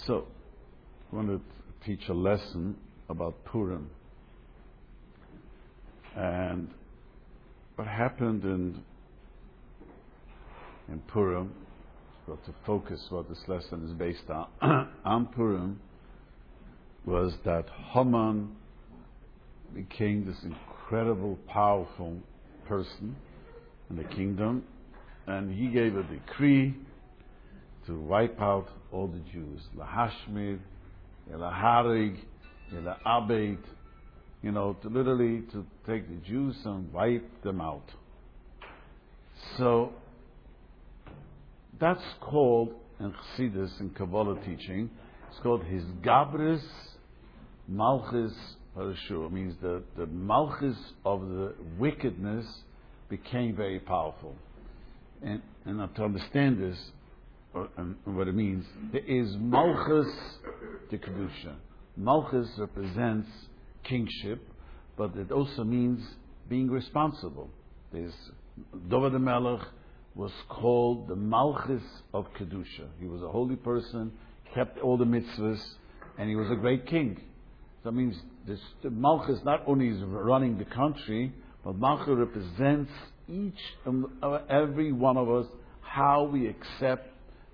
So, I want to teach a lesson about Purim. And what happened in Purim, to focus what this lesson is based on Purim, was that Haman became this incredible, powerful person in the kingdom, and he gave a decree to wipe out all the Jews. Lahashmir, Laharig, Laabed, to literally to take the Jews and wipe them out. So that's called in Chassidus and Kabbalah teaching, it's called his Gabris Malchus Parashur. It means the Malchus of the wickedness became very powerful. And to understand this, and what it means, there is Malchus to Kedusha. Malchus represents kingship, but it also means being responsible. There's David HaMelech was called the Malchus of Kedusha. He was a holy person, kept all the mitzvahs, and he was a great king. So that means the Malchus not only is running the country, but Malchus represents each and every one of us, how we accept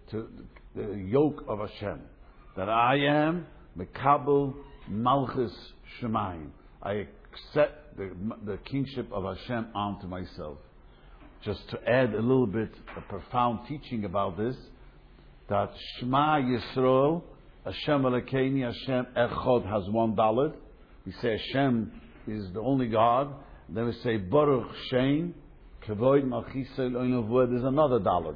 the yoke of Hashem. That I am Mekabel Malchus Shemayim. I accept the kingship of Hashem onto myself. Just to add a little bit of profound teaching about this, that Shema Yisrael, Hashem Elokeinu, Hashem Echad has $1. We say Hashem is the only God. Then we say Baruch Shem, Kavod Malchisa Eloheinu V'od. There's another $.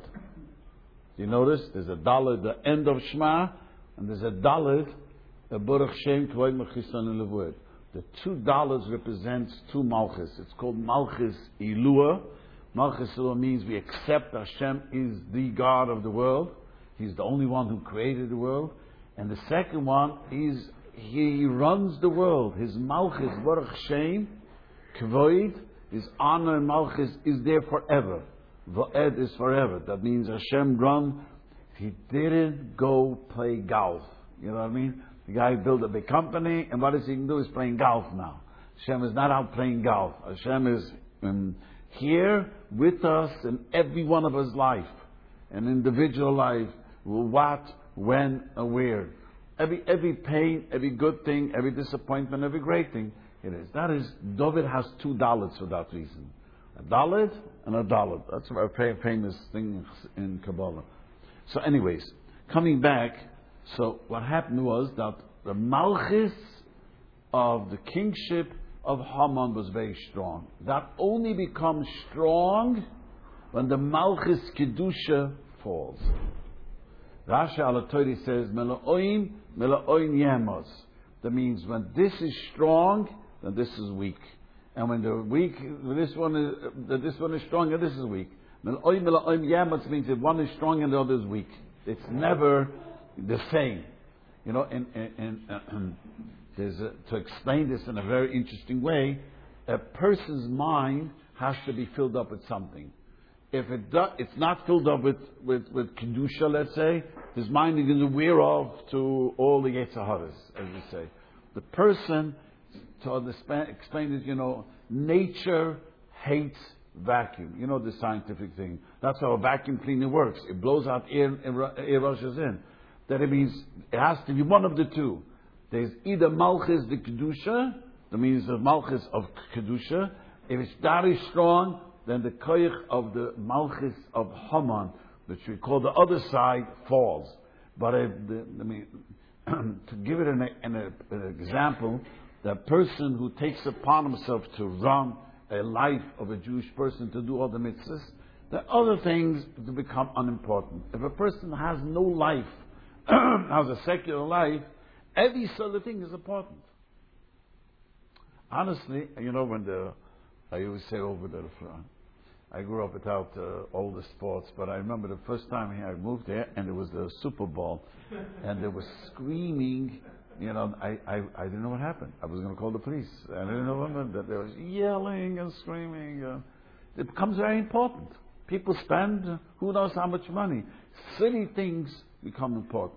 You notice? There's a $, the end of Shema, and there's a $, Baruch Shem, Kavod Malchisa Eloheinu V'od. The $2 represents two Malchus. It's called Malchus Ilua. Malchus Ilua means we accept Hashem is the God of the world. He's the only one who created the world. And the second one is He runs the world. His Malchus, Baruch Shem, Kavod, His honor and Malchus is there forever. V'ed is forever. That means Hashem run. He didn't go play golf. You know what I mean? The guy built a big company, and what he can do is playing golf now. Hashem is not out playing golf. Hashem is here with us in every one of us life, an individual life, what, when, and where. Every pain, every good thing, every disappointment, every great thing, it is. That is, David has $2 for that reason. $1 and $1. That's a famous thing in Kabbalah. So anyways, coming back, so what happened was that the Malchus of the kingship of Haman was very strong. That only becomes strong when the Malchus Kedusha falls. Rashi Alatori says, Melaoim Yemos. That means when this is strong, then this is weak. And when this one is strong and this is weak. Melaoim Yemos means that one is strong and the other is weak. It's never the same. To explain this in a very interesting way, a person's mind has to be filled up with something. If it's not filled up with Kedusha, let's say, his mind is going to wear off to all the Yetzer Haras, as we say. The person, to explain this, nature hates vacuum. You know the scientific thing. That's how a vacuum cleaner works. It blows out air rushes in. That it means it has to be one of the two. There's either Malchus the Kedusha, that means the Malchus of Kedusha. If it's very strong, then the koyach of the Malchus of Haman, which we call the other side, falls. But to give it an example, the person who takes upon himself to run a life of a Jewish person, to do all the mitzvahs, the other things to become unimportant. If a person has no life, has a secular life, every sort of thing is important. Honestly, I always say over there, I grew up without all the sports, but I remember the first time I moved there, and it was the Super Bowl, and they were screaming. I didn't know what happened. I was going to call the police. I didn't know that they were yelling and screaming. It becomes very important. People spend who knows how much money. Silly things become important.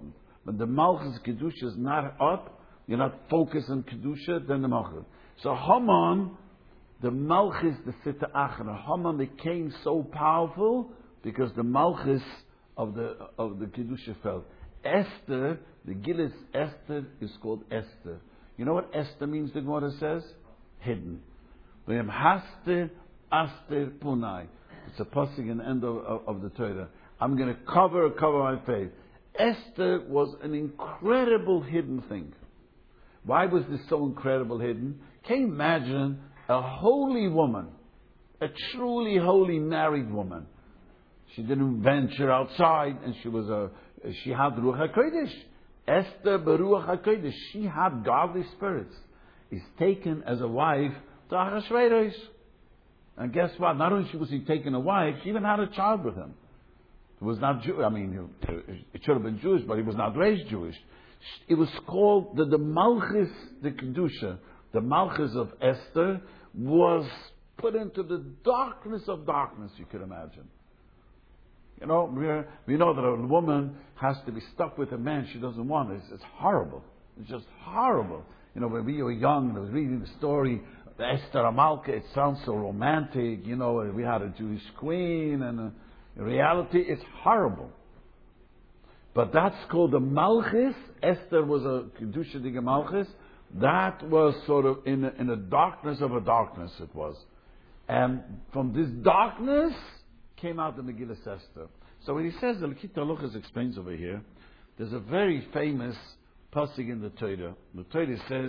When the Malchus Kedusha is not up, you're not focused on Kedusha, then the Malchus. So Haman, the Malchus, the Sitta Achra, Haman became so powerful because the Malchus of the Kedusha fell. Esther, the Gillis Esther is called Esther. You know what Esther means, the Gemara says? Hidden. V'yem haster aster punai. It's a passing in the end of the Torah. I'm going to cover my face. Esther was an incredible hidden thing. Why was this so incredible hidden? Can you imagine a holy woman, a truly holy married woman? She didn't venture outside, and she had Ruach HaKodesh. Esther Beruach HaKodesh. She had godly spirits. Is taken as a wife to Ahasuerus. And guess what? Not only was she taken a wife, she even had a child with him. It was not Jewish. I mean, it should have been Jewish, but he was not raised Jewish. It was called the Malchus, the Kedusha. The Malchus of Esther was put into the darkness of darkness, you could imagine. You know, we know that a woman has to be stuck with a man she doesn't want. It's horrible. It's just horrible. You know, when we were young, I was reading the story, Esther Amalka, it sounds so romantic. You know, we had a Jewish queen, and in reality, it's horrible. But that's called the Malchus. Esther was a Kedusha Diga Malchus. That was sort of in the darkness of a darkness, it was. And from this darkness came out the Megillah Esther. So when he says, the Lekita Luchas explains over here, there's a very famous pasuk in the Torah. The Torah says,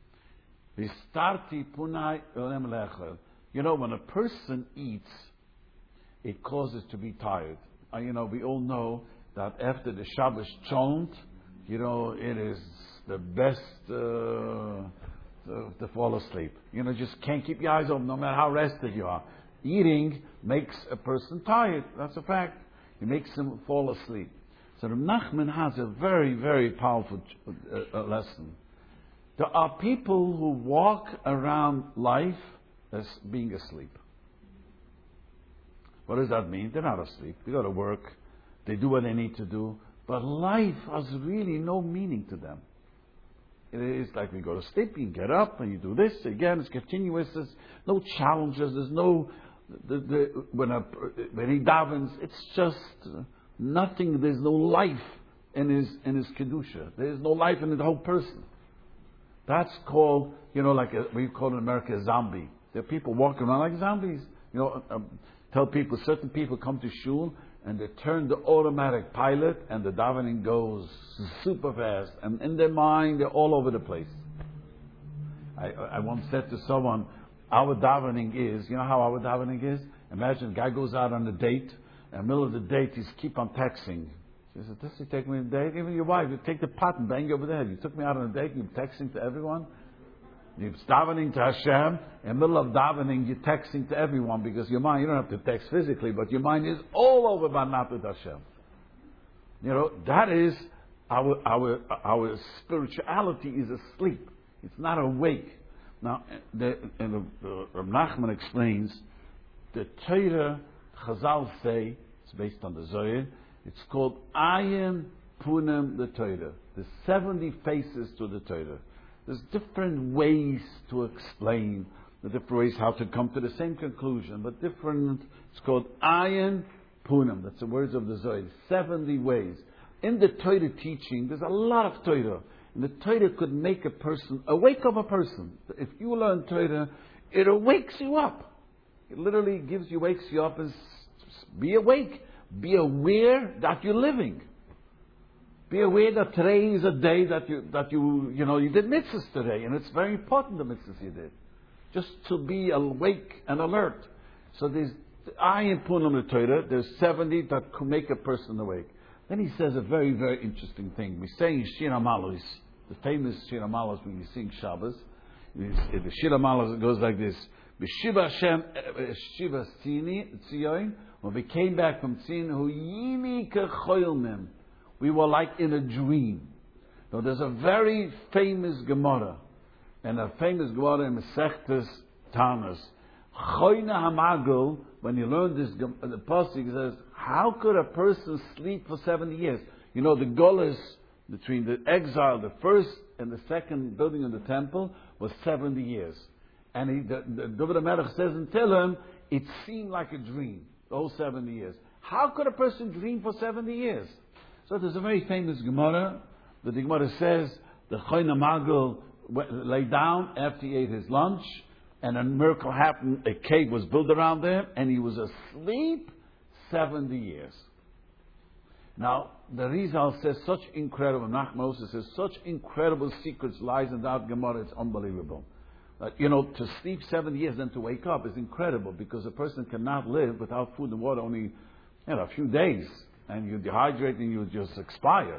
Vistarti punai olem lechel. You know, when a person eats, it causes to be tired. You know, we all know that after the Shabbos chont, you know, it is the best to fall asleep. You know, just can't keep your eyes open no matter how rested you are. Eating makes a person tired. That's a fact. It makes him fall asleep. So Reb Nachman has a very, very powerful lesson. There are people who walk around life as being asleep. What does that mean? They're not asleep. They go to work. They do what they need to do. But life has really no meaning to them. It is like we go to sleep, you get up, and you do this again. It's continuous. There's no challenges. There's no... when he davens, it's just nothing. There's no life in his kedusha. There's no life in the whole person. That's called, you know, like we call in America a zombie. There are people walking around like zombies. You know, tell people, certain people come to shul and they turn the automatic pilot and the davening goes super fast, and in their mind they're all over the place. I once said to someone, our davening is, you know how our davening is? Imagine a guy goes out on a date, in the middle of the date he's keep on texting. She said, does he take me on a date? Even your wife, you take the pot and bang you over the head. You took me out on a date, you're texting to everyone. You're davening to Hashem. In the middle of davening, you're texting to everyone because your mind, you don't have to text physically, but your mind is all over Banat Hashem. You know, that is our spirituality is asleep. It's not awake. Now, Reb Nachman explains, the Torah, Chazal say, it's based on the Zohar, it's called Ayin Punim the Torah. There's 70 faces to the Torah. There's different ways to explain, the different ways how to come to the same conclusion, but different, it's called Ayin Punim. That's the words of the Zohar. 70 ways. In the Torah teaching, there's a lot of Torah. And the Torah could make a person, awake of a person. If you learn Torah, it awakes you up. It literally wakes you up as, be awake. Be aware that you're living. Be aware that today is a day that you did mitzvahs today, and it's very important the mitzvahs you did. Just to be awake and alert. So there's Ayin Punim the Torah. There's 70 that could make a person awake. Then he says a very, very interesting thing. We say in Shir HaMalos, the famous Shir HaMalos when you sing Shabbos, the Shir HaMalos goes like this: B'Shiva Hashem, Shiva Tzion. When we came back from Tzion, Hu Yini Kechoilmim. We were like in a dream. Now there's a very famous Gemara, and a famous Gemara in Masechtas Tanas. Choyna Hamagel. When you learn this, the pasuk says, how could a person sleep for 70 years? You know, the Golas between the exile, the first and the second building of the temple, was 70 years. And David HaMelech says in Tehillim, it seemed like a dream, those 70 years. How could a person dream for 70 years? So there's a very famous Gemara. The Gemara says the Choyna Magul lay down after he ate his lunch, and a miracle happened. A cave was built around him, and he was asleep 70 years. Now, the Rizal says such incredible, Nachman also says such incredible secrets lies in that Gemara, it's unbelievable. To sleep 70 years and to wake up is incredible, because a person cannot live without food and water only a few days, and you dehydrate and you just expire.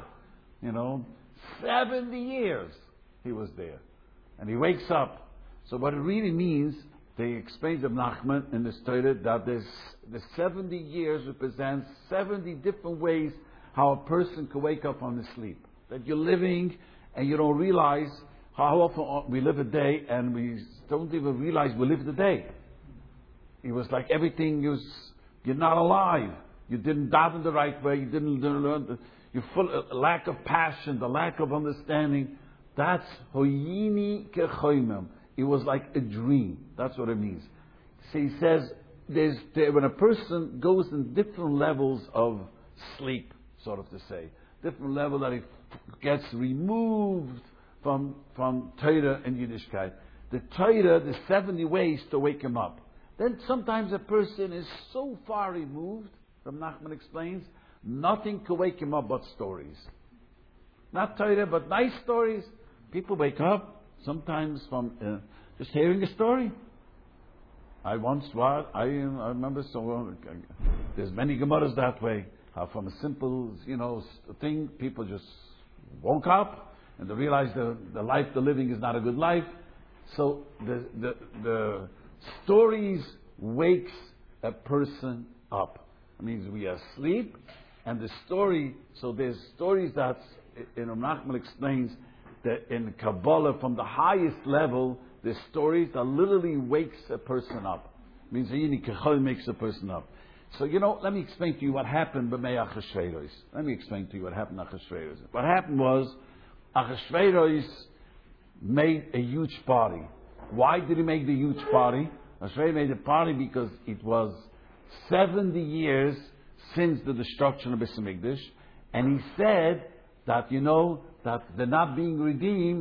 70 years he was there. And he wakes up. So what it really means, they explain to Nachman in this Torah that the 70 years represents 70 different ways how a person can wake up from his sleep. That you're living and you don't realize how often we live a day and we don't even realize we live the day. It was like everything you're not alive. You didn't daven the right way. You didn't learn. You're full of lack of passion, the lack of understanding. That's hoyini kechoimem. It was like a dream. That's what it means. So he says, when a person goes in different levels of sleep, sort of to say, different level that he gets removed from Torah and Yiddishkeit. The Torah, the 70 ways to wake him up. Then sometimes a person is so far removed, from Nachman explains, nothing can wake him up but stories. Not Torah, but nice stories. People wake up sometimes from just hearing a story. I remember there's many Gemaras that way. How from a simple, thing, people just woke up and they realize the life they're living is not a good life. So the stories wakes a person up. It means we are asleep, and the story. So there's stories that Nachman explains that in Kabbalah, from the highest level, there's stories that literally wakes a person up. It means Kechol makes a person up. So let me explain to you what happened by Achashverosh. What happened was Achashverosh made a huge party. Why did he make the huge party? Achashverosh made a party because it was 70 years since the destruction of Beis Hamikdash, and he said that that they're not being redeemed.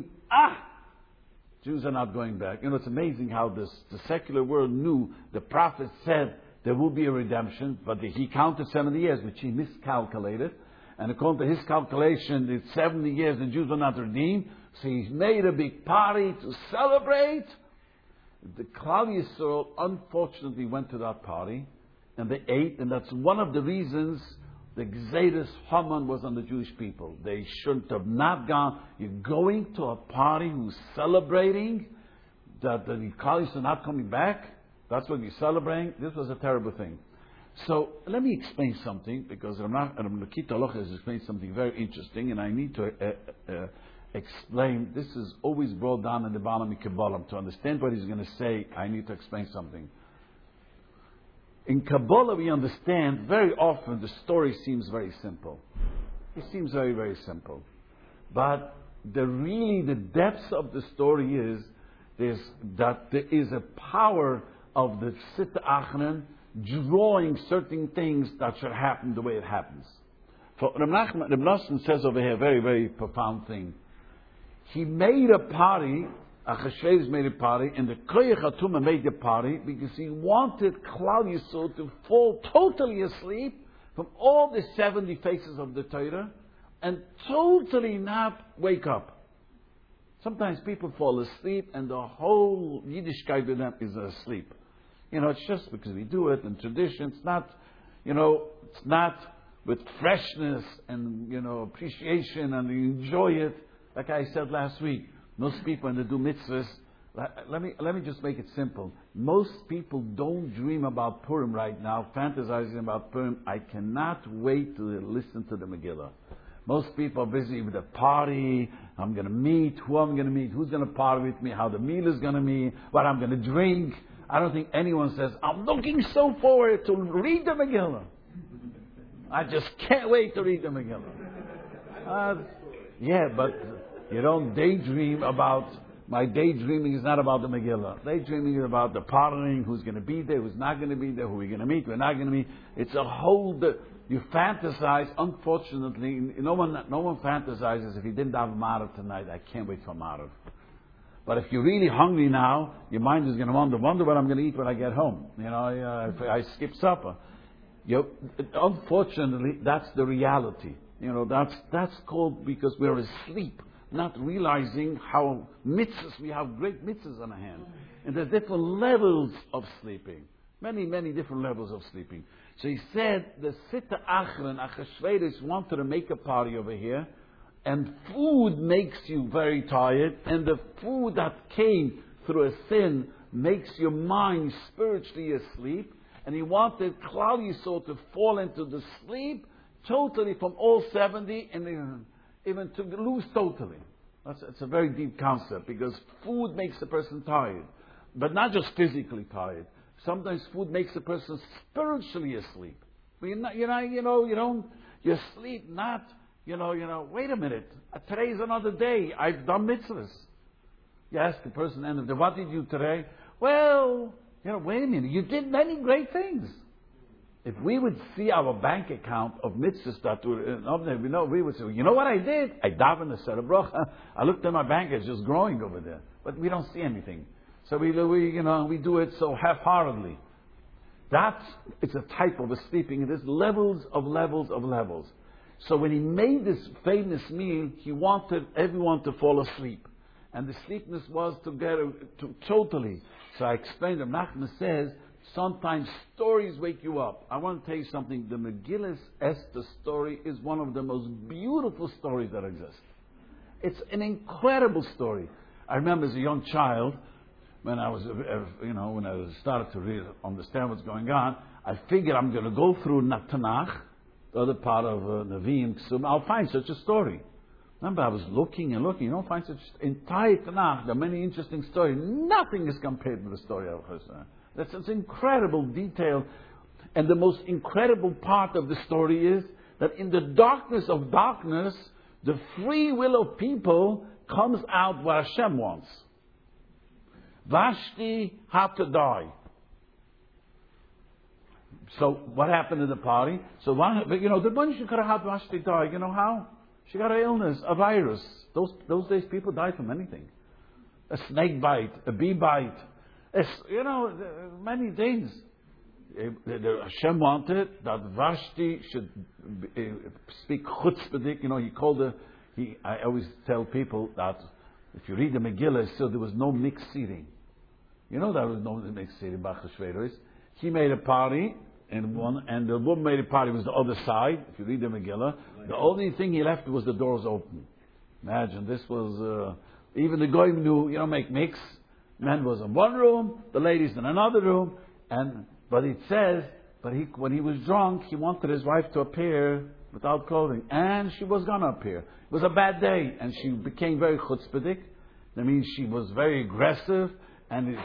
Jews are not going back. It's amazing how the secular world knew. The prophet said there will be a redemption, but he counted 70 years, which he miscalculated. And according to his calculation, it's 70 years and Jews were not redeemed. So he's made a big party to celebrate. The Klal Yisrael unfortunately went to that party, and they ate, and that's one of the reasons the Gzeiras Haman was on the Jewish people. They shouldn't have not gone. You're going to a party who's celebrating that the Klal Yisrael are not coming back. That's what you're celebrating. This was a terrible thing. So let me explain something, because Rakita Aloha has explained something very interesting, and I need to explain. This is always brought down in the Baalami Kabbalah. To understand what he's going to say, I need to explain something. In Kabbalah, we understand very often the story seems very simple. It seems very, very simple. But the depths of the story is that there is a power of the Sitta Achron drawing certain things that should happen the way it happens. For Reb Nosson says over here a very, very profound thing. He made a party, Achashverosh made a party, and the Koyach HaTumah made a party because he wanted Klal Yisrael to fall totally asleep from all the 70 faces of the Torah and totally not wake up. Sometimes people fall asleep and the whole Yiddishkeit of them is asleep. It's just because we do it and tradition. It's not, it's not with freshness and, appreciation, and you enjoy it. Like I said last week, most people, when they do mitzvahs, let me just make it simple. Most people don't dream about Purim right now, fantasizing about Purim. I cannot wait to listen to the Megillah. Most people are busy with a party. I'm going to meet, who I'm going to meet, who's going to party with me, how the meal is going to be, what I'm going to drink. I don't think anyone says, I'm looking so forward to read the Megillah. I just can't wait to read the Megillah. Yeah, but you don't daydream about. My daydreaming is not about the Megillah. Daydreaming is about the partying, who's going to be there, who's not going to be there, who we're going to meet, we're not going to meet. It's a whole. You fantasize. Unfortunately, no one fantasizes if he didn't have Marav tonight. I can't wait for Marav. But if you're really hungry now, your mind is going to wonder what I'm going to eat when I get home. If I skip supper. Unfortunately, that's the reality. That's called because we're asleep, not realizing how mitzvahs, we have great mitzvahs on our hand. And there's different levels of sleeping. Many, many different levels of sleeping. So he said, the Sitta Achron, Achashverosh wanted to make a party over here, and food makes you very tired, and the food that came through a sin makes your mind spiritually asleep, and he wanted Klal Yisrael to fall into the sleep totally from all 70, and even to lose totally. It's a very deep concept, because food makes a person tired, but not just physically tired. Sometimes food makes a person spiritually asleep. But you sleep not, wait a minute, today's another day, I've done mitzvahs. You ask the person at the end of the day, what did you do today? Well, wait a minute, you did many great things. If we would see our bank account of mitzvahs that we would say, you know what I did? I davened a set of bracha. I looked at my bank, it's just growing over there. But we don't see anything. So we do it so half-heartedly. It's a type of a sleeping. There's levels of levels of levels. So when he made this famous meal, he wanted everyone to fall asleep. And the sleepiness was to totally. So I explained, Nachman says, sometimes stories wake you up. I want to tell you something. The Megillah Esther story is one of the most beautiful stories that exist. It's an incredible story. I remember as a young child, when I was, when I started to understand what's going on, I figured I'm going to go through Tanakh, the other part of Nevi'im, Ksum. I'll find such a story. Remember, I was looking and looking. You don't find such entire Tanakh. There are many interesting stories. Nothing is compared to the story of Chosrau. That's an incredible detail. And the most incredible part of the story is that in the darkness of darkness, the free will of people comes out what Hashem wants. Vashti had to die. So what happened in the party? So the bunch could have had Vashti die. You know how? She got an illness, a virus. Those days people died from anything. A snake bite, a bee bite. Many things. Hashem wanted that Vashti should speak chutzpahdik. He called her. I always tell people that if you read the Megillah, so there was no mixed seating. There was no mixed seating. Bachashverosh. He made a party, and the woman made a party was the other side. If you read the Megillah, the only thing he left was the doors open. Imagine this was even the goyim knew you don't make mix. Man was in one room, the ladies in another room, but it says, when he was drunk, he wanted his wife to appear without clothing, and she was going to appear. It was a bad day, and she became very chutzpahdik. That means she was very aggressive, and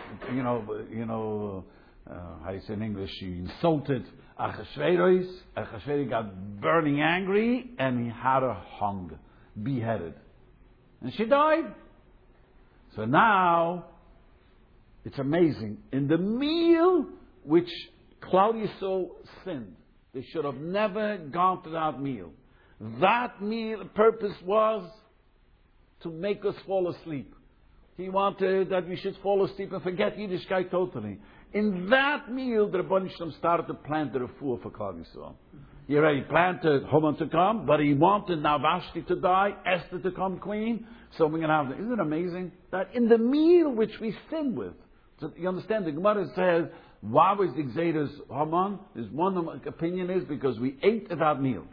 how you say in English, she insulted Achashverosh. Achashverosh got burning angry, and he had her hung, beheaded, and she died. So now, it's amazing. In the meal which Klal Yisrael sinned, they should have never gone to that meal. That meal purpose was to make us fall asleep. He wanted that we should fall asleep and forget Yiddishkeit totally. In that meal, the Rebbeinu Shalom started to plant the refuah for Klal Yisrael. He already planted Haman to come, but he wanted now Vashti to die, Esther to come queen. So we're going to have. Isn't it amazing that in the meal which we sin with, so you understand, the Gemara says, why was the Gzeiras Haman? His one opinion is because we ate at that meal.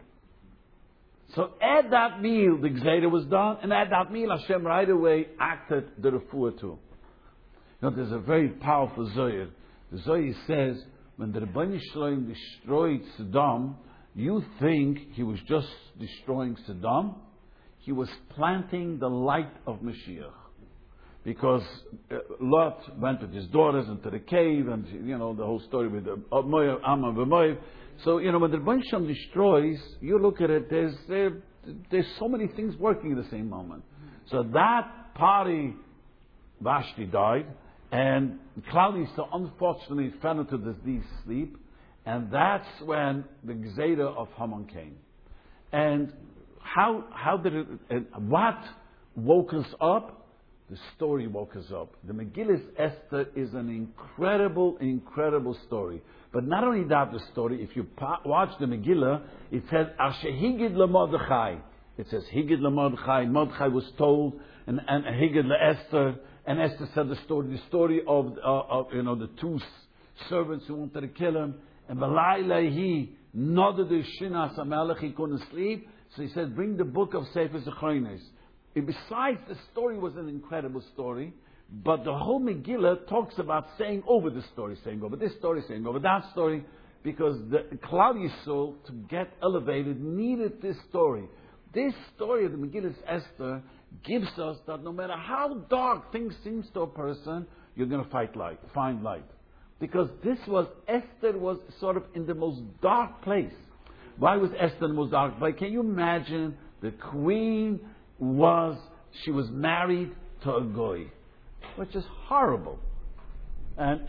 So at that meal, the Gzeira was done, and at that meal, Hashem right away acted the refuah too. There's a very powerful Zohar. The Zohar says, when the Rebbeinu Shalom destroyed Saddam, you think he was just destroying Saddam? He was planting the light of Mashiach. Because Lot went with his daughters into the cave, and the whole story with Moab, Ammon, and Moab. So when the Rebbeinu Shalom destroys, you look at it. There's there's so many things working at the same moment. So that party, Vashti died, and Klal Yisrael unfortunately fell into this deep sleep, and that's when the Gzeira of Haman came. And how did it, and what woke us up? The story woke us up. The Megillah Esther is an incredible, incredible story. But not only that, the story, if you watch the Megillah, it says, Asher Higid LaMordechai. It says, Higid LaMordechai. Mordechai was told, and Higid LaEsther, and Esther said the story of the two servants who wanted to kill him. And V'layla he nodded the Shinas HaMelech, he couldn't sleep. So he said, bring the book of Sefer Zechronos. Besides, the story was an incredible story, but the whole Megillah talks about saying over the story, saying over this story, saying over that story, because the Klal Yisrael, to get elevated, needed this story. This story of the Megillah Esther gives us that no matter how dark things seem to a person, you're going to find light. Because Esther was sort of in the most dark place. Why was Esther in the most dark place? Can you imagine the queen she was married to a goy, which is horrible. And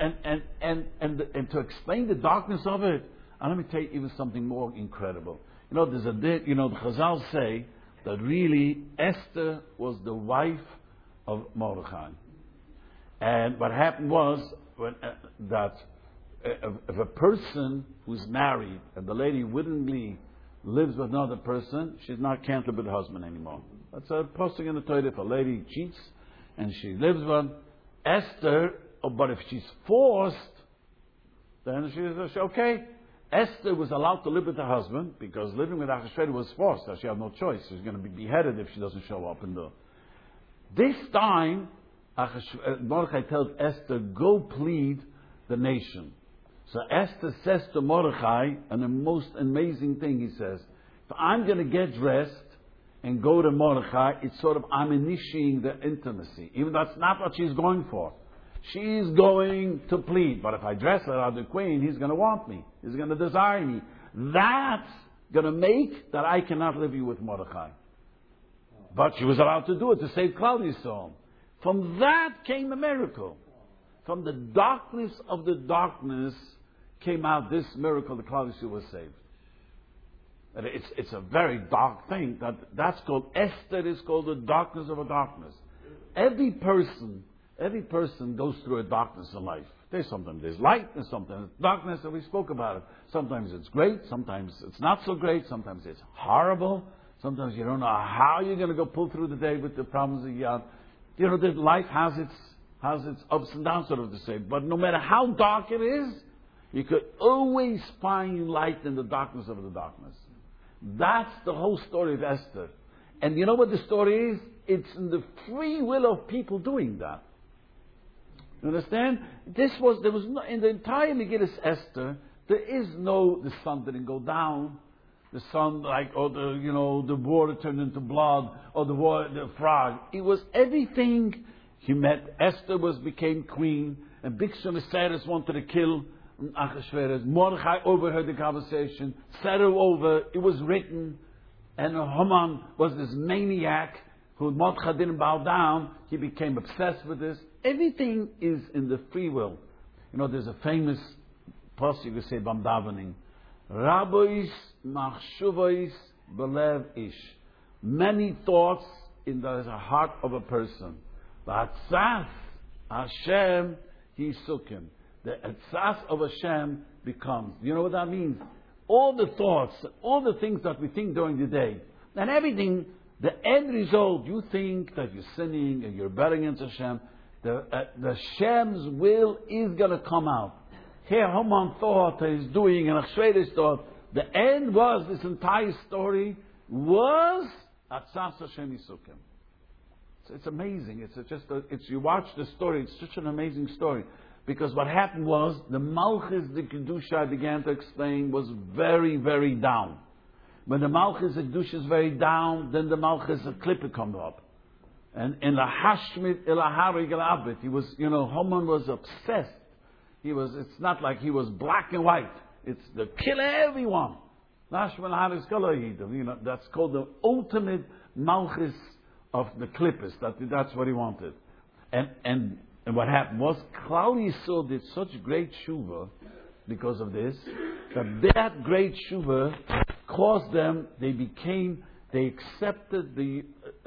to explain the darkness of it, and let me tell you even something more incredible. The Chazal say that really Esther was the wife of Mordechai. And what happened was that if a person who's married and the lady willingly lives with another person, she's not counted with the husband anymore. That's a posting in the Torah. If a lady cheats and she lives with Esther, but if she's forced, then she's okay. Esther was allowed to live with her husband because living with Achashverosh was forced. So she had no choice. She's going to be beheaded if she doesn't show up in the. This time, Mordechai tells Esther, go plead the nation. So Esther says to Mordechai, and the most amazing thing he says, if I'm going to get dressed and go to Mordechai, it's sort of, I'm initiating the intimacy. Even that's not what she's going for. She's going to plead. But if I dress her as the queen, he's going to want me. He's going to desire me. That's going to make that I cannot live you with Mordechai. But she was allowed to do it to save Klal Yisrael. From that came a miracle. From the darkness of the darkness came out this miracle, the Klal Yisrael was saved. And it's a very dark thing. That's called, Esther is called the darkness of a darkness. Every person goes through a darkness in life. Sometimes there's light, and sometimes darkness, and we spoke about it. Sometimes it's great, sometimes it's not so great, sometimes it's horrible, sometimes you don't know how you're going to go pull through the day with the problems that you have. That life has its ups and downs, sort of to say. But no matter how dark it is, you could always find light in the darkness of the darkness. That's the whole story of Esther. And you know what the story is? It's in the free will of people doing that. You understand? In the entire Megillah Esther, the sun didn't go down. The sun, the water turned into blood, or the frog. It was everything. Esther became queen, and Bixum Viserys wanted to kill Achashverosh. Mordechai overheard the conversation, said it over, it was written, and Haman was this maniac who Mordechai didn't bow down. He became obsessed with this. Everything is in the free will. There's a famous pasuk you say Bam davening, Rabois machshuvos belev ish. Many thoughts in the heart of a person. V'atzas Hashem yisukim. The atzas of Hashem becomes. You know what that means? All the thoughts, all the things that we think during the day, and everything, the end result, you think that you're sinning and you're rebelling against Hashem, the Hashem's will is going to come out. Here Haman thought he's doing, and Achashverosh thought, the end was, this entire story was Atzas Hashem Yisukim. It's amazing. You watch the story, it's such an amazing story. Because what happened was, the Malchus, the Kedusha I began to explain, was very, very down. When the Malchus, the Kedusha is very down, then the Malchus, the Klippe comes up. And in the Hashmit Ilahari Galabit, Haman was obsessed. It's not like he was black and white. It's to kill everyone. Lashman Haris Kalahidim. You know, that's called the ultimate malchus of the klippus. That's what he wanted. And what happened was, Klal Yisrael did such great tshuva because of this, that great tshuva caused them, they accepted the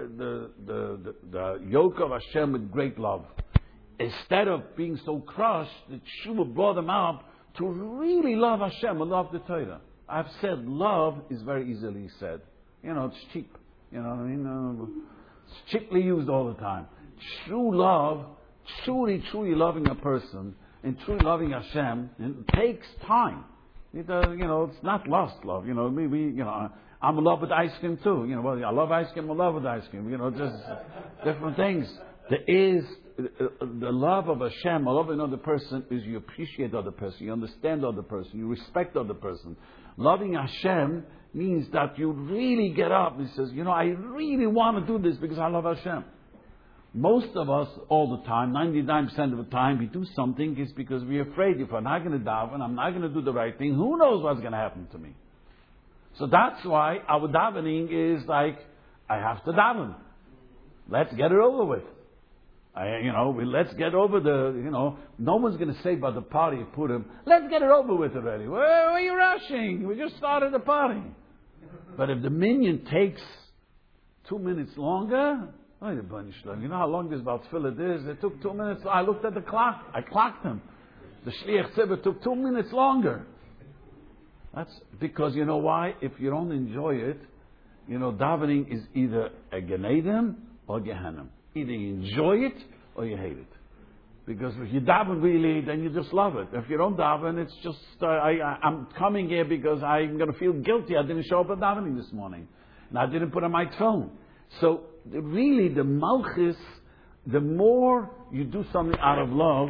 yoke of Hashem with great love. Instead of being so crushed, the tshuva brought them out to really love Hashem and love the Torah. I've said love is very easily said. You know, it's cheap. You know what I mean? It's cheaply used all the time. True love, truly loving a person and truly loving Hashem, it takes time. It's not lust love. You know, I'm in love with ice cream too. You know, well, I love ice cream. I love with ice cream. You know, just different things. There is the love of Hashem. Love of another person is you appreciate the other person, you understand the other person, you respect the other person. Loving Hashem means that you really get up and says, you know, I really want to do this because I love Hashem. Most of us, all the time, 99% of the time, we do something is because we're afraid if I'm not going to daven, I'm not going to do the right thing, who knows what's going to happen to me. So that's why our davening is like, I have to daven. Let's get it over with. Let's get over no one's going to say about the party of Purim, let's get it over with already. Where are you rushing? We just started the party. But if the minyan takes 2 minutes longer, you know how long this about tefillah is? It took 2 minutes. I looked at the clock. I clocked him. The Shliach Tzibur took 2 minutes longer. That's because you know why? If you don't enjoy it, davening is either a Gan Eden or Gehenna. Either you enjoy it or you hate it. Because if you daven really, then you just love it. If you don't daven, it's just, I'm coming here because I'm going to feel guilty. I didn't show up at davening this morning. And I didn't put on my phone. So, really, the malchus, the more you do something out of love,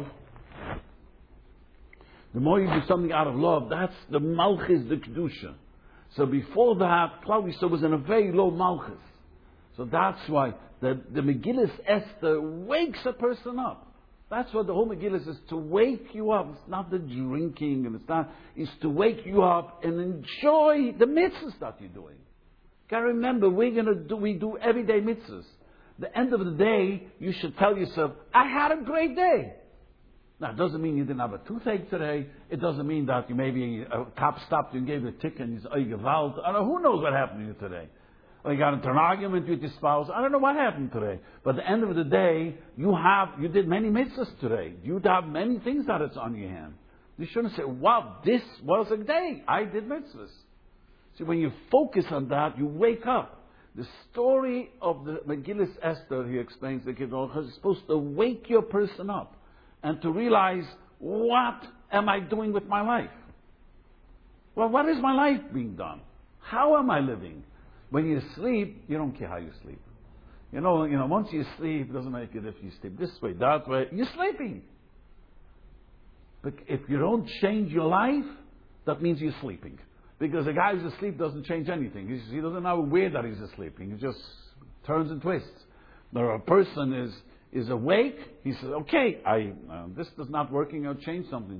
that's the malchus, the kedusha. So before that, Klal Yisrael was in a very low malchus. So that's why the Megillas Esther wakes a person up. That's what the whole Megillah is, to wake you up. It's not the drinking, and it's to wake you up and enjoy the mitzvahs that you're doing. Got to remember, we do everyday mitzvahs. The end of the day, you should tell yourself, I had a great day. Now, it doesn't mean you didn't have a toothache today. It doesn't mean that you maybe a cop stopped you and gave you a ticket and you said, gewalt. I don't know, who knows what happened to you today. Or you got into an argument with your spouse. I don't know what happened today. But at the end of the day, you did many mitzvahs today. You have many things that it's on your hand. You shouldn't say, wow, this was a day. I did mitzvahs. See, when you focus on that, you wake up. The story of the Megillas Esther, he explains, the Kedol, is supposed to wake your person up and to realize, what am I doing with my life? Well, what is my life being done? How am I living? When you sleep, you don't care how you sleep. Once you sleep, it doesn't make it if you sleep this way, that way. You're sleeping. But if you don't change your life, that means you're sleeping. Because a guy who's asleep doesn't change anything. He doesn't know where that he's asleep. He just turns and twists. Or a person is awake. He says, okay, this is not working. I'll change something.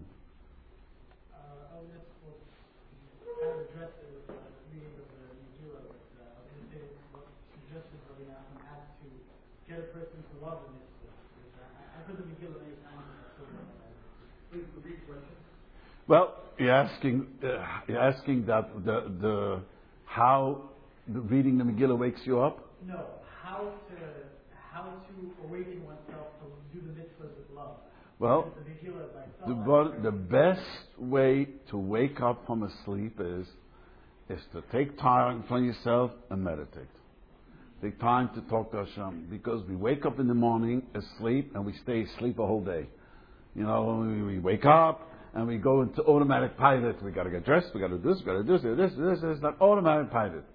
Get a person to love the mitzvah. I've heard the Megillah many times. Please repeat the question. Well, you're asking that how reading the Megillah wakes you up? No, how to awaken oneself to do the mitzvahs with love. Well, the best way to wake up from a sleep is to take time for yourself and meditate. Take time to talk to Hashem, because we wake up in the morning asleep and we stay asleep a whole day. We wake up and we go into automatic pilot. We got to get dressed. We got to do this. We got to do this. This. That automatic pilot.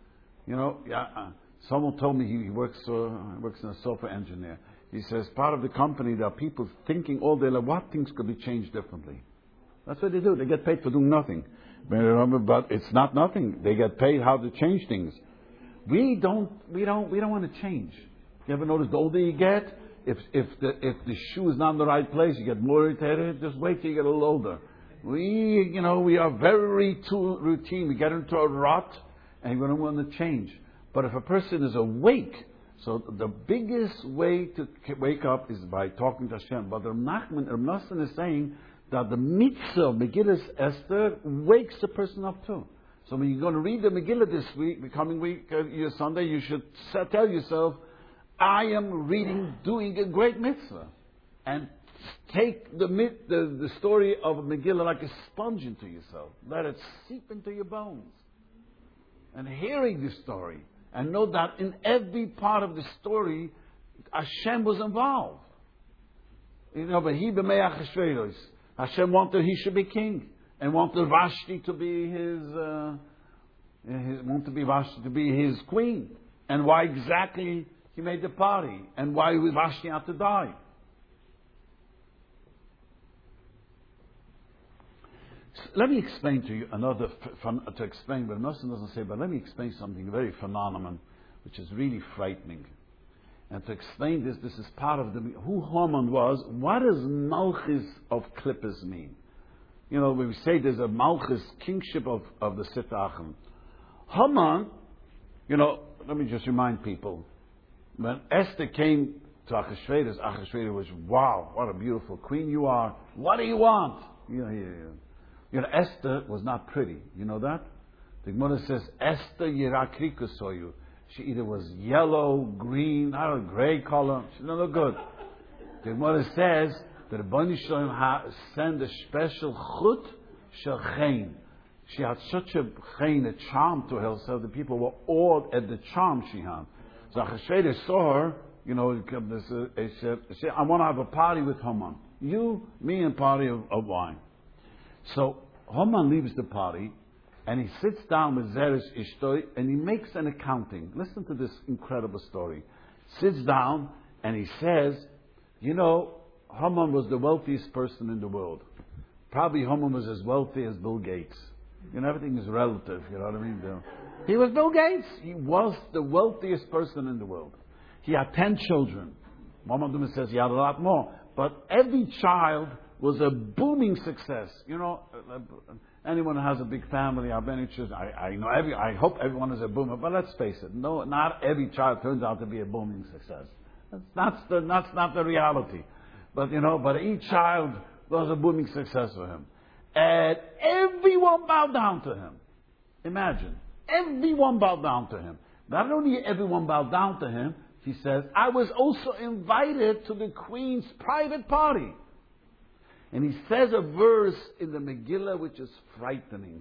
Someone told me he works in a software engineer. He says part of the company, there are people thinking all day, what things could be changed differently. That's what they do. They get paid for doing nothing. But it's not nothing. They get paid how to change things. We don't want to change. You ever notice the older you get, if the shoe is not in the right place, you get more irritated. Just wait till you get a little older. We are very too routine. We get into a rut, and we don't want to change. But if a person is awake, so the biggest way to wake up is by talking to Hashem. But Rav Nosson is saying that the mitzvah of Megillah Esther wakes the person up too. So when you're going to read the Megillah this week, the coming week, your Sunday, you should tell yourself, I am doing a great mitzvah. And take the story of Megillah like a sponge into yourself. Let it seep into your bones. And hearing the story, and know that in every part of the story, Hashem was involved. But he b'me'ach Achashverosh. Hashem wanted he should be king, and wanted Vashti to be Vashti to be his queen. And why exactly he made the party, and why Vashti had to die. Let me explain to you to explain what Nosson doesn't say, but let me explain something very phenomenal, which is really frightening. And to explain this is part of who Haman was. What does Malchus of Klippas mean? When we say there's a Malchus kingship of the Sitachim. Haman, let me just remind people, when Esther came to Achashverosh, Achashverosh was, wow, what a beautiful queen you are. What do you want? Esther was not pretty. You know that? The Gemara says, Esther Yirakrikusoyu. She either was yellow, green, gray color. She didn't look good. The Gemara says that the Bani Shalom sent a special chut shel chen. She had such a chen, a charm to herself. The people were awed at the charm she had. So Achashverosh saw her. He said, I want to have a party with Haman. You, me, and party of wine. So Haman leaves the party, and he sits down with Zeresh Ishtoi, and he makes an accounting. Listen to this incredible story. Sits down, and he says, Haman was the wealthiest person in the world. Probably Haman was as wealthy as Bill Gates. Everything is relative, you know what I mean? He was Bill Gates. He was the wealthiest person in the world. He had 10 children. Muhammad says he had a lot more. But every child was a booming success. Anyone who has a big family, how many children? I hope everyone is a boomer, but let's face it, no, not every child turns out to be a booming success. That's not the reality. But each child was a booming success for him. And everyone bowed down to him. Imagine. Everyone bowed down to him. Not only everyone bowed down to him, he says, I was also invited to the queen's private party. And he says a verse in the Megillah which is frightening.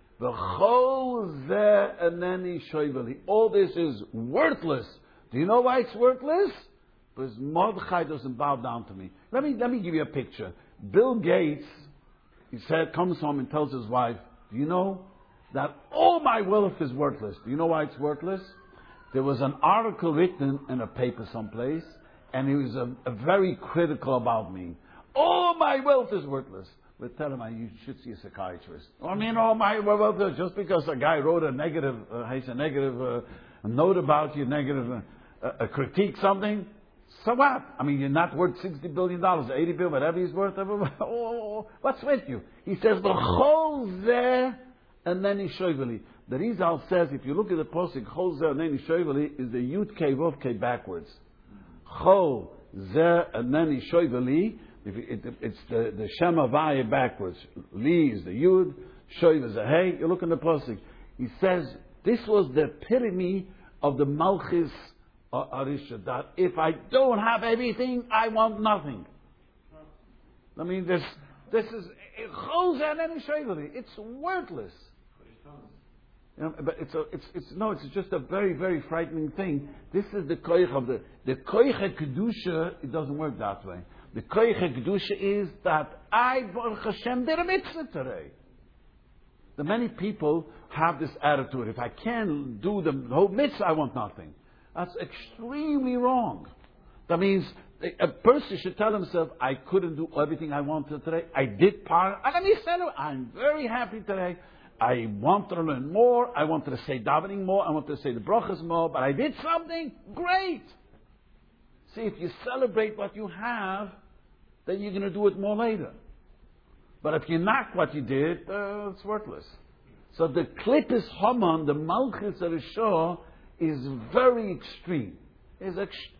All this is worthless. Do you know why it's worthless? Because Mordechai doesn't bow down to me. Let me give you a picture. Bill Gates, comes home and tells his wife, do you know that all my wealth is worthless? Do you know why it's worthless? There was an article written in a paper someplace, and he was very critical about me. All my wealth is worthless. But tell him, you should see a psychiatrist. All my wealth is just because a guy wrote a negative note about you, a critique something. So what? You're not worth $60 billion, $80 billion, whatever he's worth. What's with you? He says, the whole there, and then he shoiveli. The Rizal says, if you look at the posik, chol zeh and then shoiveli is the yud kei vov kei backwards. Chol zeh and then shoiveli. It's the Shem Havaya backwards. Li is the Yud, Shoiv is the Hey. You look in the Pasuk. He says, this was the epitome of the Malchus Arisha, that if I don't have everything, I want nothing. This is, it's worthless. But it's just a very, very frightening thing. This is the koich of the koich kedusha. It doesn't work that way. The koich kedusha is that I, Baruch Hashem, did a mitzvah today. The many people have this attitude. If I can't do the whole mitzvah, I want nothing. That's extremely wrong. That means a person should tell himself, I couldn't do everything I wanted today. I did part. And let me say, I'm very happy today. I wanted to learn more. I wanted to say davening more. I wanted to say the brachas more. But I did something great. See, if you celebrate what you have, then you're going to do it more later. But if you knock what you did, it's worthless. So the Klippus Haman, the Malchus of Shah, is very extreme. It's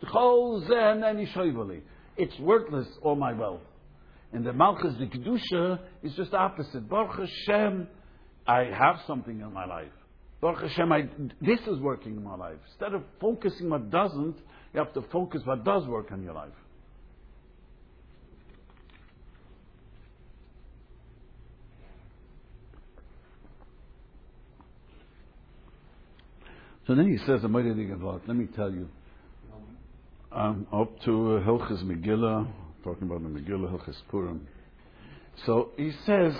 it's worthless, all my wealth. And the Malchus, the Kedusha, is just opposite. Baruch Hashem, I have something in my life. Baruch Hashem, this is working in my life. Instead of focusing what doesn't, you have to focus what does work in your life. So then he says, let me tell you, up to Hilchas Megillah, talking about the Megillah, Hilchas Purim. So he says,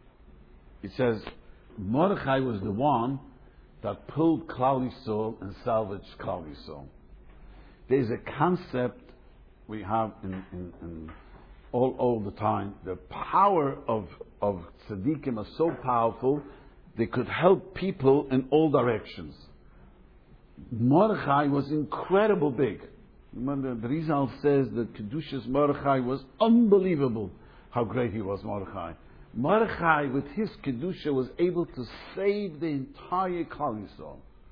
Mordechai was the one that pulled Klal Yisrael and salvaged Klal Yisrael. There's a concept we have in all the time. The power of tzaddikim are so powerful, they could help people in all directions. Mordechai was incredible big. Remember, the Rizal says that Kedushas Mordechai was unbelievable how great he was, Mordechai. Mordechai, with his Kedusha, was able to save the entire Klal Yisrael.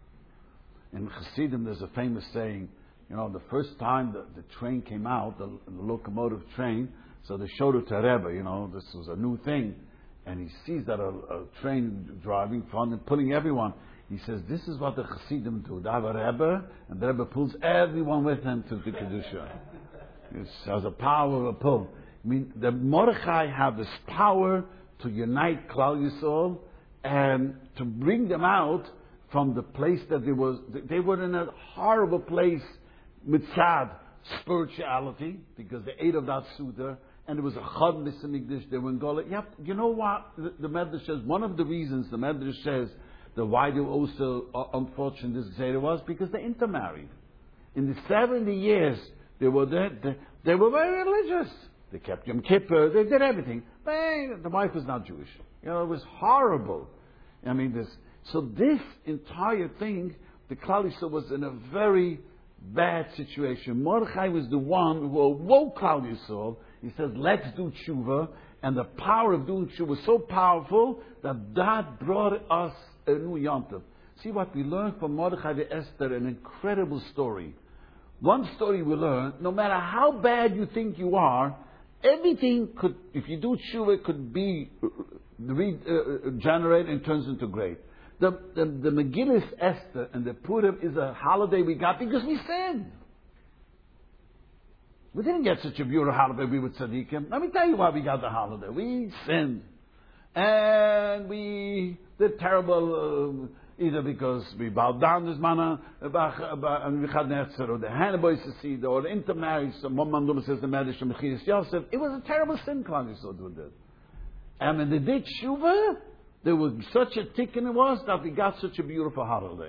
In Chassidim, there's a famous saying, the first time the train came out, the locomotive train, so they showed it to Rebbe, this was a new thing. And he sees that a train driving, pulling everyone. He says, this is what the Chassidim do. They have a Rebbe, and the Rebbe pulls everyone with him to the Kedusha. It has a power of a pull. I mean, the Mordechai have this power to unite Klal Yisrael and to bring them out from the place that they were in a horrible place with sad spirituality, because they ate of that Suda, and it was a Chad Nisamigdish, they were in Gola. You know what the Medrash says? One of the reasons the Medrash says that why they were also unfortunate this Zera was because they intermarried. In the 70 years they were there, they were very religious. They kept Yom Kippur, they did everything. But the wife was not Jewish. It was horrible. I mean, this entire thing, the Klal Yisrael was in a very bad situation. Mordechai was the one who awoke Klal Yisrael. He says, let's do tshuva. And the power of doing tshuva was so powerful that brought us a new Yom Tov. See what we learned from Mordechai to Esther, an incredible story. One story we learned, no matter how bad you think you are, everything could, if you do tshuva, could be regenerated and turns into great. The Megillah Esther and the Purim is a holiday we got because we sinned. We didn't get such a beautiful holiday, we with tzaddikim. Let me tell you why we got the holiday. We sinned. And we did terrible, either because we bowed down this manna, and we had Netzer, or the Hannah Seed, or intermarried, so Mom says the Medish and Mechiris Yosef. It was a terrible sin, Klal Yisrael did. And when they did Shuvah, there was such a tikkun it was that we got such a beautiful holiday.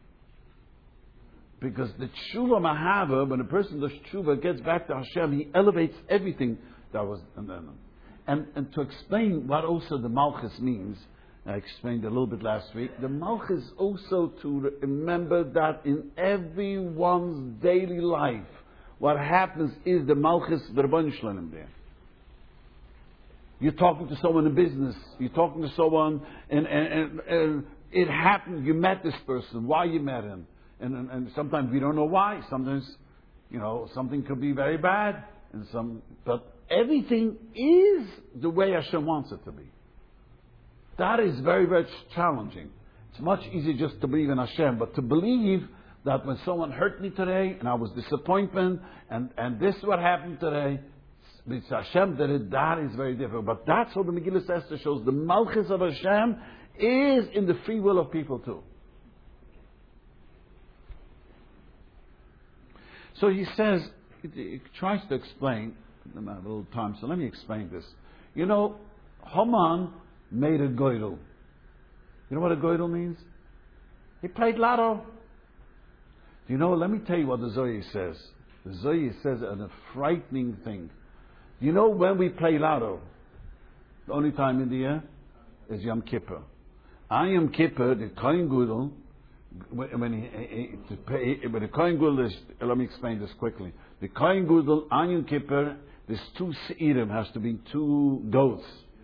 Because the tshuva mahava, when a person does tshuva, gets back to Hashem, he elevates everything that was. And to explain what also the Malchus means, I explained a little bit last week, the Malchus also to remember that in everyone's daily life, what happens is the Malchus, the Rebbeinu Shalom there. You're talking to someone in business, you're talking to someone, and it happened, you met this person, why you met him. And sometimes we don't know why. Sometimes, something could be very bad, but everything is the way Hashem wants it to be. That is very, very challenging. It's much easier just to believe in Hashem, but to believe that when someone hurt me today, and I was disappointed, and this is what happened today, it's Hashem did it, that is very different. But that's what the Megillah Esther shows. The Malchus of Hashem is in the free will of people too. So he says, he tries to explain, I don't have a little time, so let me explain this. Haman made a goydel. You know what a goydel means? He played lotto. Let me tell you what the Zohar says. The Zohar says a frightening thing. When we play lotto, the only time in the year is Yom Kippur. On Yom Kippur, the Kohen Gadol, when the Kohen Gadol is, let me explain this quickly. The Kohen Gadol on Yom Kippur, there's 2 seirim, has to be 2 goats.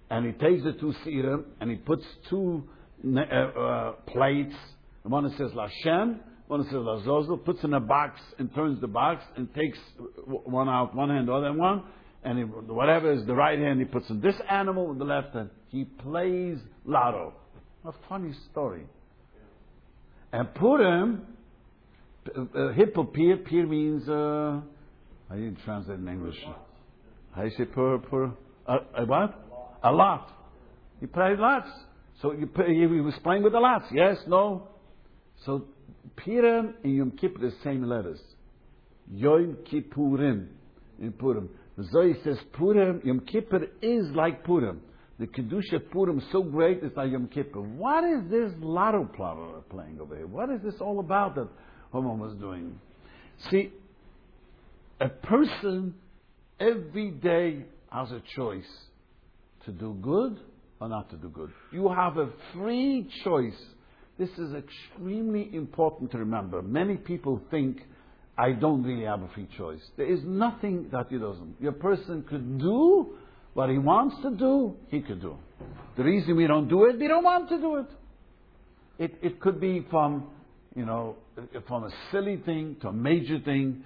and he takes the two serum and he puts two plates. The one that says Lashem, one that says Lazozel, puts in a box and turns the box and takes one out, one hand, the other one, and whatever is the right hand, he puts in this animal with the left hand. He plays lotto. A funny story. And Purim, Hippopir, Pir means, I didn't translate in English. How do you say Pur? A what? A lot. He played lots. So he was playing with the lots. Yes, no. So Purim and Yom Kippur the same letters. Yom Kippurim in Purim. The Zohar says Purim, Yom Kippur is like Purim. The Kedusha of Purim is so great, it's like Yom Kippur. What is this lotto playing over here? What is this all about that Haman was doing? See, a person every day has a choice to do good or not to do good. You have a free choice. This is extremely important to remember. Many people think, I don't really have a free choice. There is nothing that he doesn't. Your person could do what he wants to do, he could do. The reason we don't do it, we don't want to do it. It could be from a silly thing to a major thing.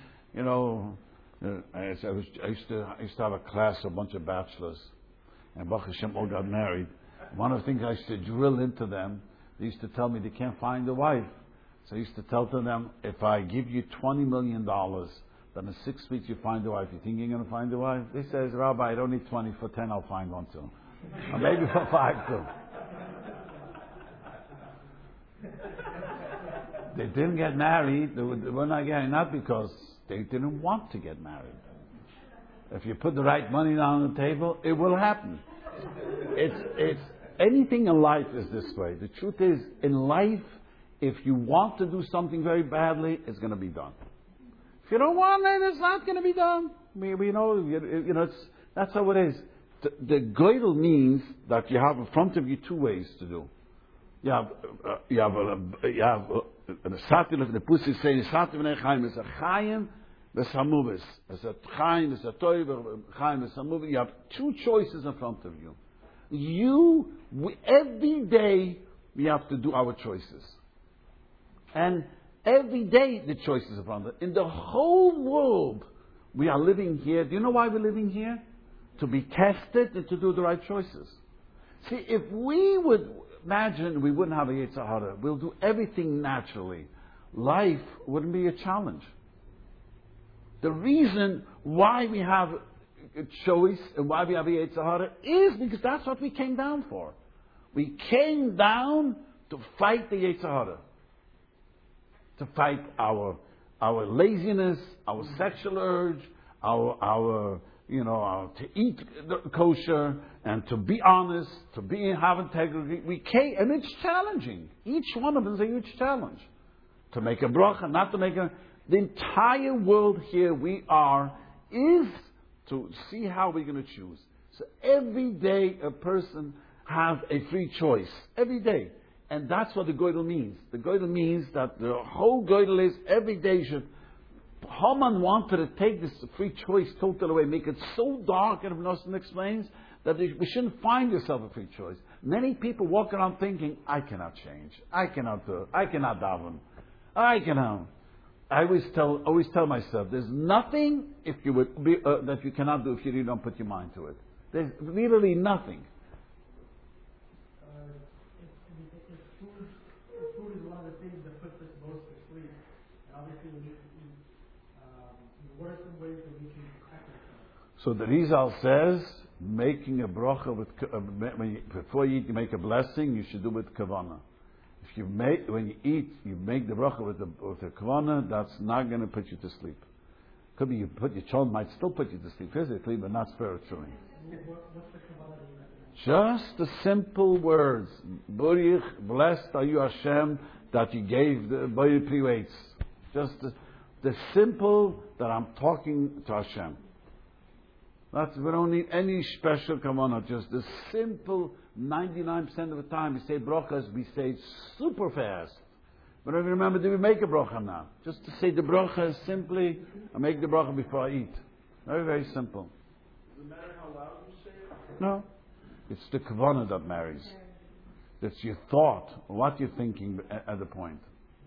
I used to have a class, a bunch of bachelors, and Baruch Hashem all got married. One of the things I used to drill into them, they used to tell me they can't find a wife. So I used to tell to them, if I give you $20 million, then in 6 weeks you find a wife. You think you're going to find a wife? They says, Rabbi, I don't need 20 for 10, I'll find one too. Or maybe for 5 too. They didn't get married. They were not getting, not because they didn't want to get married. If you put the right money down on the table, it will happen. It's anything in life is this way. The truth is, in life, if you want to do something very badly, it's going to be done. If you don't want it, it's not going to be done. We know, that's how it is. The goydel means that you have in front of you two ways to do. You have the satir of the pussy saying satir v'nei is a chayim v'samuvis. It's a chayim, it's a toiv, chayim v'samuvis. You have two choices in front of you. Every day we have to do our choices. And every day the choices are front of us. In the whole world we are living here. Do you know why we're living here? To be tested and to do the right choices. See, if we would imagine we wouldn't have a Yetzer Hara, we'll do everything naturally, life wouldn't be a challenge. The reason why we have a choice and why we have a Yetzer Hara is because that's what we came down for. We came down to fight the Yetzer Hara. To fight our laziness, our sexual urge, our to eat kosher and to be honest, have integrity. We came, and it's challenging. Each one of them is a huge challenge. To make a bracha, not to make a. The entire world here we are is to see how we're going to choose. So every day a person has a free choice. Every day. And that's what the goydel means. The goydel means that the whole goydel is every day should. Haman wanted to take this free choice totally away, make it so dark, and Nosson explains that we shouldn't find yourself a free choice. Many people walk around thinking, I cannot change, I cannot do it, I cannot daven, I cannot. I always tell myself, there's nothing if you would be, that you cannot do if you really don't put your mind to it. There's literally nothing. Food is one of the things that puts us most to sleep. And obviously we need to eat. What are some ways that we can exercise? So the Rizal says, making a bracha before you eat, you make a blessing. You should do it with kavanah. If when you eat, you make the bracha with a kavanah. That's not going to put you to sleep. Could be your child might still put you to sleep physically, but not spiritually. What's the kavanah that you recommend? Just the simple words. Burich, blessed are you Hashem that you gave the body pre-weights. Just the simple that I'm talking to Hashem. We don't need any special kavanah, just the simple 99% of the time we say brachas, we say it super fast. But if you remember, do we make a bracha now? Just to say the bracha is simply, I make the bracha before I eat. Very, very simple. Does it matter how loud you say it? No. It's the kavanah that marries. That's your thought, what you're thinking at the point.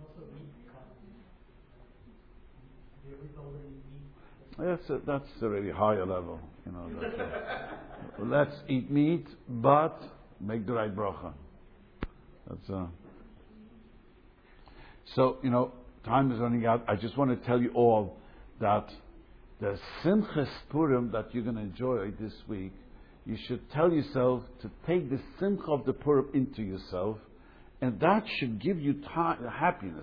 That's a really higher level. Let's eat meat, but make the right bracha. So, time is running out. I just want to tell you all that the Simchas Purim that you're going to enjoy this week, you should tell yourself to take the Simcha of the Purim into yourself, and that should give you happiness.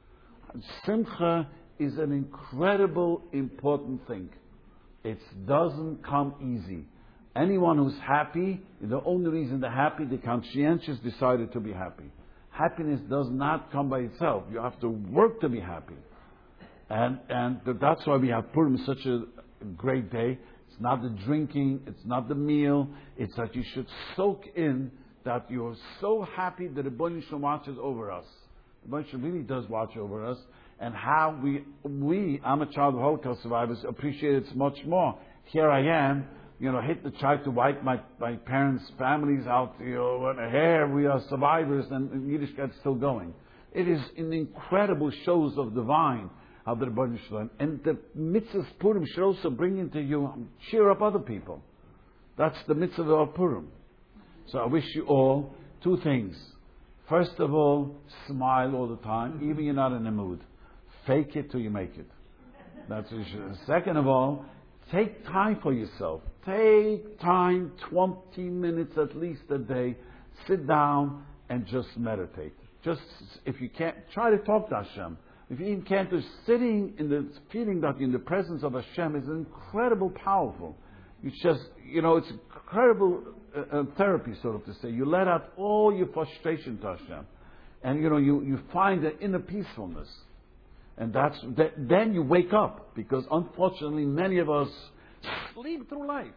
Simcha is an incredible, important thing. It doesn't come easy. Anyone who's happy, the only reason they're happy, the conscientious decided to be happy. Happiness does not come by itself. You have to work to be happy. And that's why we have Purim, such a great day. It's not the drinking, it's not the meal, it's that you should soak in that you're so happy that the Rebbeinu Shalom watches over us. The Rebbeinu Shalom really does watch over us, and how we, I'm a child of Holocaust survivors, appreciate it much more. Here I am, try to wipe my parents' families out, with a hair. We are survivors, and Yiddishkeit is still going. It is an incredible shows of divine, how the Rebbeinu Shalom. And the mitzvah Purim should also bring into you, cheer up other people. That's the mitzvah of Purim. So I wish you all two things. First of all, smile all the time, even you're not in the mood. Fake it till you make it. That's what you should. Second of all, take time for yourself. Take time, 20 minutes at least a day. Sit down and just meditate. Just, if you can't, try to talk to Hashem. If you even can't, just sitting in the feeling that you're in the presence of Hashem is incredible, powerful. It's just, it's incredible therapy, sort of to say. You let out all your frustration to Hashem. And, you find an inner peacefulness. And then you wake up, because unfortunately many of us sleep through life.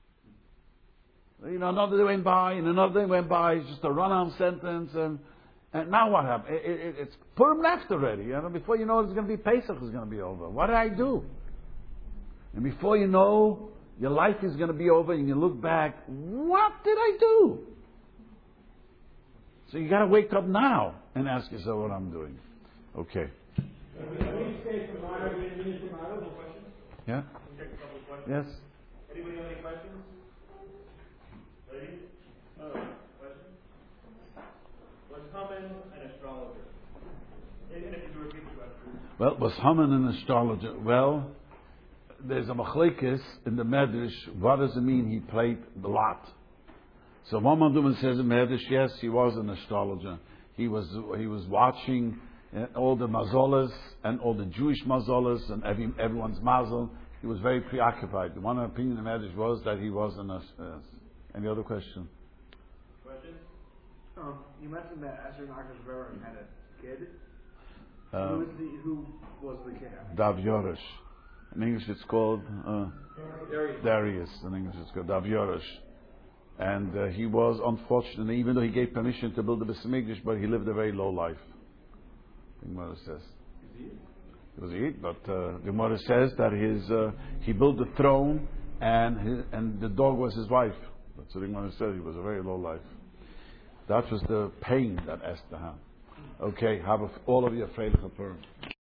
Another day went by, and another day went by. It's just a run-on sentence, and now what happened? It's Purim left already. Before you know it's going to be Pesach is going to be over. What did I do? And before you know, your life is going to be over, and you look back, what did I do? So you got to wake up now and ask yourself what I'm doing. Okay. Yeah? Yes? Anybody have any questions? Ladies? Questions? Was Haman an astrologer? And if you repeat the question. Well, was Haman an astrologer? Well, there's a machlekes in the Medrash. What does it mean he played the lot? So one Madhuman says in Medrash, yes, he was an astrologer. He was watching all the mazolas and all the Jewish mazolas and everyone's mazel. He was very preoccupied. The one opinion in the Medrash was that he was an any other question? Questions? You mentioned that Esther Nachashverosh had a kid. Who was the kid? Dav Yoresh. In English it's called Darius. In English it's called Dav Yoresh. And he was, unfortunately, even though he gave permission to build the Beis Hamikdash, but he lived a very low life. The Gemara says. He was Yid, but the Gemara says that he built the throne and the dog was his wife. That's what the Gemara says. He was a very low life. That was the pain that Esther had. Okay, have all of you afraid of Purim.